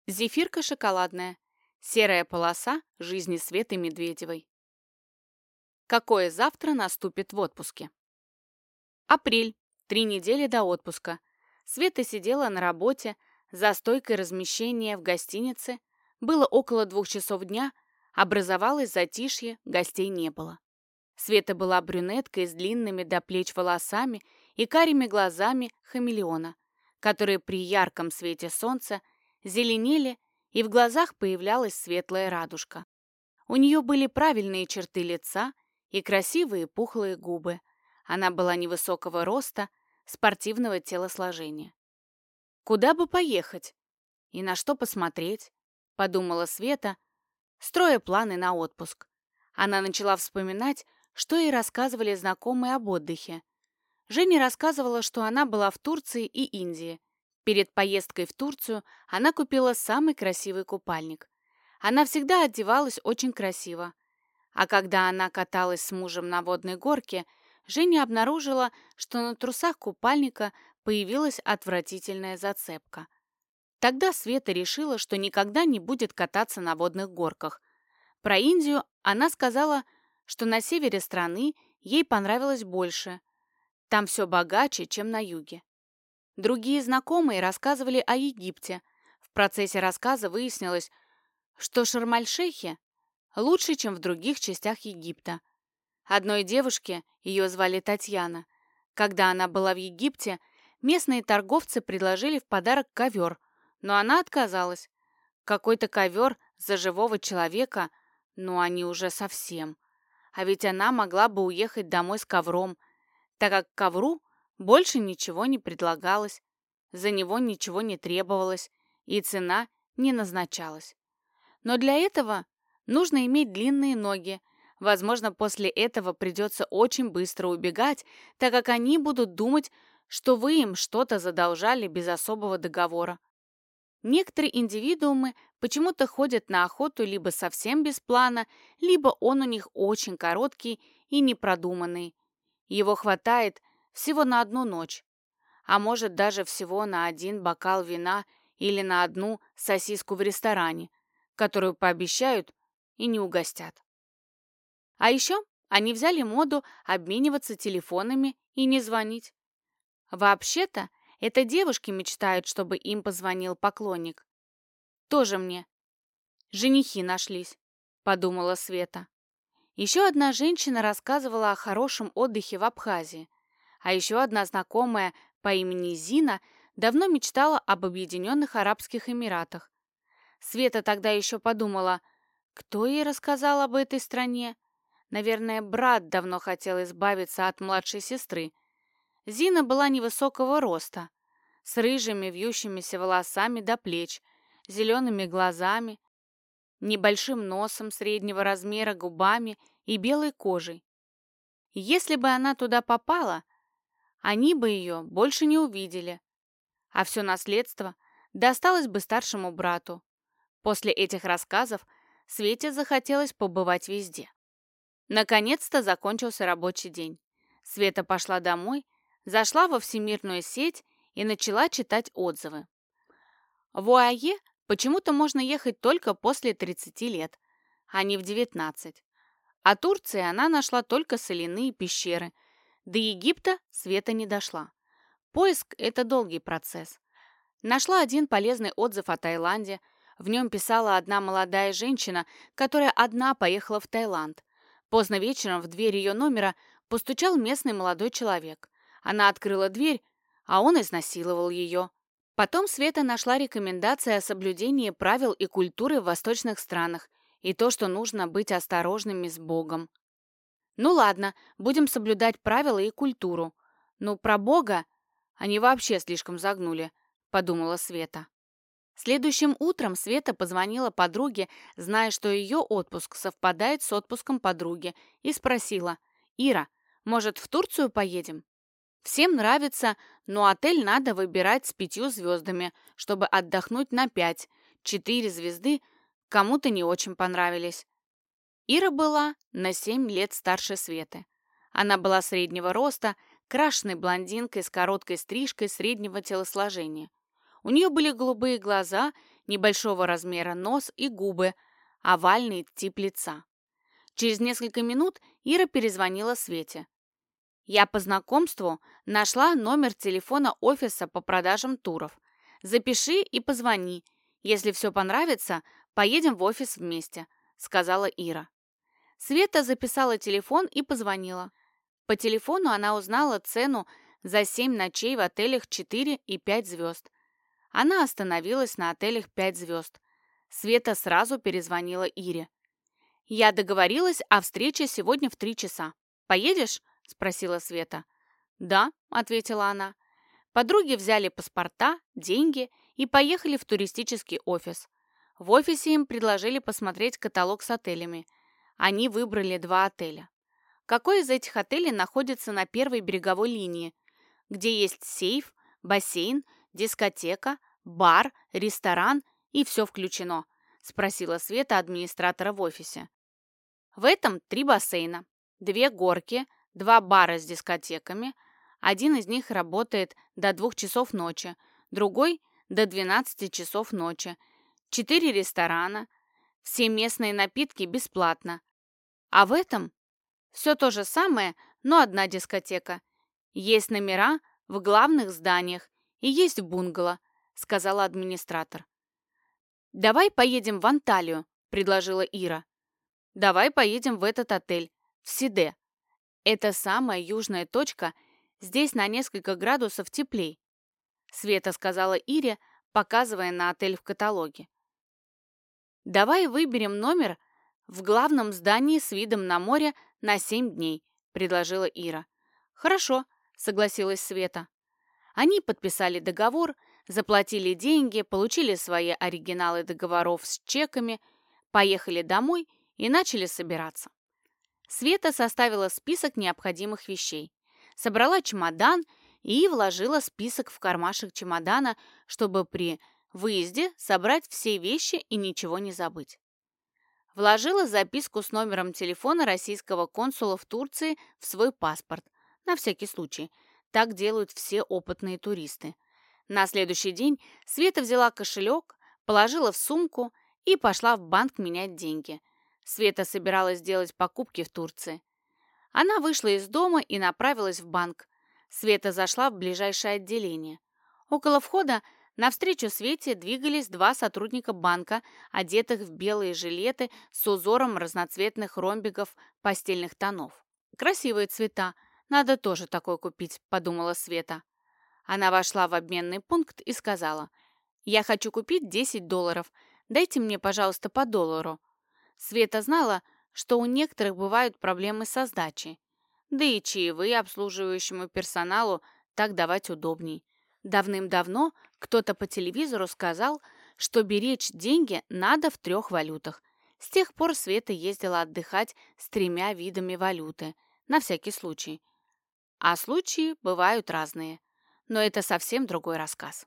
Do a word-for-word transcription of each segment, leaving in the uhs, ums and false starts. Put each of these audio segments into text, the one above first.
Зефирка шоколадная. Серая полоса жизни Светы Медведевой. Какое завтра наступит в отпуске? Апрель. Три недели до отпуска. Света сидела на работе, за стойкой размещения в гостинице. Было около двух часов дня, образовалось затишье, гостей не было. Света была брюнеткой с длинными до плеч волосами и карими глазами хамелеона, которые при ярком свете солнца зеленели, и в глазах появлялась светлая радужка. У нее были правильные черты лица и красивые пухлые губы. Она была невысокого роста, спортивного телосложения. «Куда бы поехать? И на что посмотреть?» — подумала Света, строя планы на отпуск. Она начала вспоминать, что ей рассказывали знакомые об отдыхе. Женя рассказывала, что она была в Турции и Индии. Перед поездкой в Турцию она купила самый красивый купальник. Она всегда одевалась очень красиво. А когда она каталась с мужем на водной горке, Женя обнаружила, что на трусах купальника появилась отвратительная зацепка. Тогда Света решила, что никогда не будет кататься на водных горках. Про Индию она сказала, что на севере страны ей понравилось больше. Там все богаче, чем на юге. Другие знакомые рассказывали о Египте. В процессе рассказа выяснилось, что Шарм-эль-Шейхе лучше, чем в других частях Египта. Одной девушке, ее звали Татьяна, когда она была в Египте, местные торговцы предложили в подарок ковер, но она отказалась. Какой-то ковер за живого человека, ну они уже совсем. А ведь она могла бы уехать домой с ковром, так как к ковру больше ничего не предлагалось, за него ничего не требовалось и цена не назначалась. Но для этого нужно иметь длинные ноги. Возможно, после этого придется очень быстро убегать, так как они будут думать, что вы им что-то задолжали без особого договора. Некоторые индивидуумы почему-то ходят на охоту либо совсем без плана, либо он у них очень короткий и непродуманный. Его хватает всего на одну ночь, а может даже всего на один бокал вина или на одну сосиску в ресторане, которую пообещают и не угостят. А еще они взяли моду обмениваться телефонами и не звонить. Вообще-то, это девушки мечтают, чтобы им позвонил поклонник. Тоже мне женихи нашлись, подумала Света. Еще одна женщина рассказывала о хорошем отдыхе в Абхазии, а еще одна знакомая по имени Зина давно мечтала об Объединенных Арабских Эмиратах. Света тогда еще подумала, кто ей рассказал об этой стране? Наверное, брат давно хотел избавиться от младшей сестры. Зина была невысокого роста, с рыжими вьющимися волосами до плеч, зелеными глазами, небольшим носом среднего размера, губами и белой кожей. Если бы она туда попала, они бы ее больше не увидели, а все наследство досталось бы старшему брату. После этих рассказов Свете захотелось побывать везде. Наконец-то закончился рабочий день. Света пошла домой, зашла во всемирную сеть и начала читать отзывы. В ОАЕ почему-то можно ехать только после тридцати лет, а не в девятнадцать. О Турции она нашла только соляные пещеры. До Египта Света не дошла. Поиск – это долгий процесс. Нашла один полезный отзыв о Таиланде. В нем писала одна молодая женщина, которая одна поехала в Таиланд. Поздно вечером в дверь ее номера постучал местный молодой человек. Она открыла дверь, а он изнасиловал ее. Потом Света нашла рекомендации о соблюдении правил и культуры в восточных странах и то, что нужно быть осторожными с Богом. Ну ладно, будем соблюдать правила и культуру. Ну, про Бога они вообще слишком загнули, подумала Света. Следующим утром Света позвонила подруге, зная, что ее отпуск совпадает с отпуском подруги, и спросила: «Ира, может, в Турцию поедем? Всем нравится, но отель надо выбирать с пятью звездами, чтобы отдохнуть на пять. Четыре звезды кому-то не очень понравились». Ира была на семь лет старше Светы. Она была среднего роста, крашеной блондинкой с короткой стрижкой среднего телосложения. У нее были голубые глаза, небольшого размера нос и губы, овальный тип лица. Через несколько минут Ира перезвонила Свете. «Я по знакомству нашла номер телефона офиса по продажам туров. Запиши и позвони. Если все понравится, поедем в офис вместе», — сказала Ира. Света записала телефон и позвонила. По телефону она узнала цену за семь ночей в отелях четыре и пять звезд. Она остановилась на отелях пять звезд. Света сразу перезвонила Ире. «Я договорилась о встрече сегодня в три часа. Поедешь?» – спросила Света. «Да», – ответила она. Подруги взяли паспорта, деньги и поехали в туристический офис. В офисе им предложили посмотреть каталог с отелями. Они выбрали два отеля. Какой из этих отелей находится на первой береговой линии, где есть сейф, бассейн, дискотека, бар, ресторан и все включено?» – спросила Света администратора в офисе. В этом три бассейна, две горки, два бара с дискотеками. Один из них работает до двух часов ночи, другой – до двенадцати часов ночи. Четыре ресторана, все местные напитки бесплатно. А в этом все то же самое, но одна дискотека. Есть номера в главных зданиях и есть бунгало, сказала администратор. «Давай поедем в Анталию», – предложила Ира. «Давай поедем в этот отель, в Сиде. Это самая южная точка, здесь на несколько градусов теплей», – Света сказала Ире, показывая на отель в каталоге. «Давай выберем номер в главном здании с видом на море на семь дней», – предложила Ира. «Хорошо», – согласилась Света. Они подписали договор, заплатили деньги, получили свои оригиналы договоров с чеками, поехали домой и начали собираться. Света составила список необходимых вещей, собрала чемодан и вложила список в кармашек чемодана, чтобы при выезде собрать все вещи и ничего не забыть. Вложила записку с номером телефона российского консула в Турции в свой паспорт, на всякий случай. Так делают все опытные туристы. На следующий день Света взяла кошелек, положила в сумку и пошла в банк менять деньги. Света собиралась сделать покупки в Турции. Она вышла из дома и направилась в банк. Света зашла в ближайшее отделение. Около входа навстречу Свете двигались два сотрудника банка, одетых в белые жилеты с узором разноцветных ромбиков постельных тонов. «Красивые цвета, надо тоже такой купить», – подумала Света. Она вошла в обменный пункт и сказала: «Я хочу купить десять долларов. Дайте мне, пожалуйста, по доллару». Света знала, что у некоторых бывают проблемы со сдачей. Да и чаевые обслуживающему персоналу так давать удобней. Давным-давно кто-то по телевизору сказал, что беречь деньги надо в трех валютах. С тех пор Света ездила отдыхать с тремя видами валюты, на всякий случай. А случаи бывают разные. Но это совсем другой рассказ.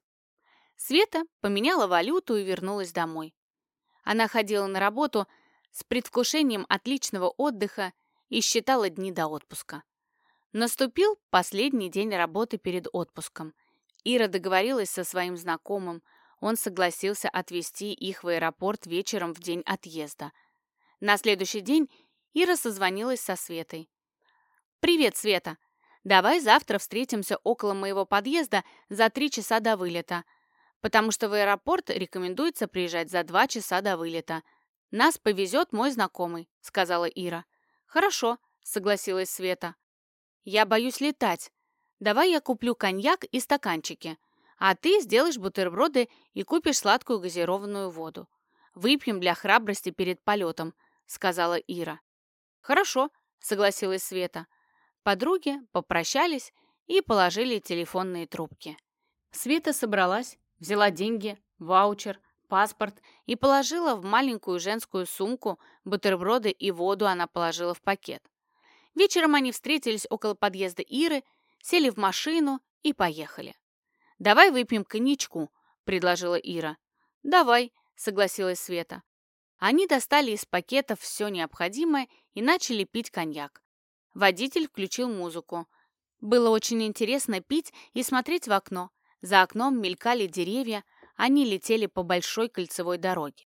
Света поменяла валюту и вернулась домой. Она ходила на работу с предвкушением отличного отдыха и считала дни до отпуска. Наступил последний день работы перед отпуском. Ира договорилась со своим знакомым. Он согласился отвезти их в аэропорт вечером в день отъезда. На следующий день Ира созвонилась со Светой. «Привет, Света! Давай завтра встретимся около моего подъезда за три часа до вылета, потому что в аэропорт рекомендуется приезжать за два часа до вылета. Нас повезет мой знакомый», — сказала Ира. «Хорошо», — согласилась Света. «Я боюсь летать. Давай я куплю коньяк и стаканчики, а ты сделаешь бутерброды и купишь сладкую газированную воду. Выпьем для храбрости перед полетом», — сказала Ира. «Хорошо», — согласилась Света. Подруги попрощались и положили телефонные трубки. Света собралась, взяла деньги, ваучер, паспорт и положила в маленькую женскую сумку. Бутерброды и воду она положила в пакет. Вечером они встретились около подъезда Иры, сели в машину и поехали. «Давай выпьем коньячку», — предложила Ира. «Давай», — согласилась Света. Они достали из пакетов все необходимое и начали пить коньяк. Водитель включил музыку. Было очень интересно пить и смотреть в окно. За окном мелькали деревья, они летели по большой кольцевой дороге.